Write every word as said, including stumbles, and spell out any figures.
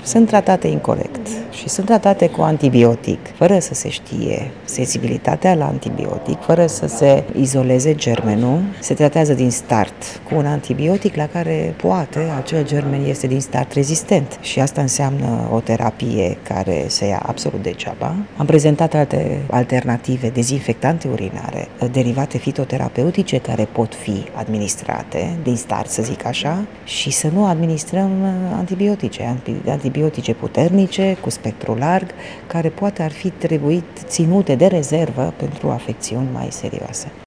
sunt tratate incorect și sunt tratate cu antibiotic, fără să se știe sensibilitatea la antibiotic, fără să se izoleze germenul. Se tratează din start cu un antibiotic la care poate acel germen este din start rezistent și asta înseamnă o terapie care se ia absolut degeaba. Am prezentat alte alternative dezinfectante urinare, derivate fitoterapeutice care pot fi administrate din start, să zic așa, și să nu administrăm antibiotice, antibiotice puternice, cu spectru larg, care poate ar fi trebuit ținute de rezervă pentru afecțiuni mai serioase.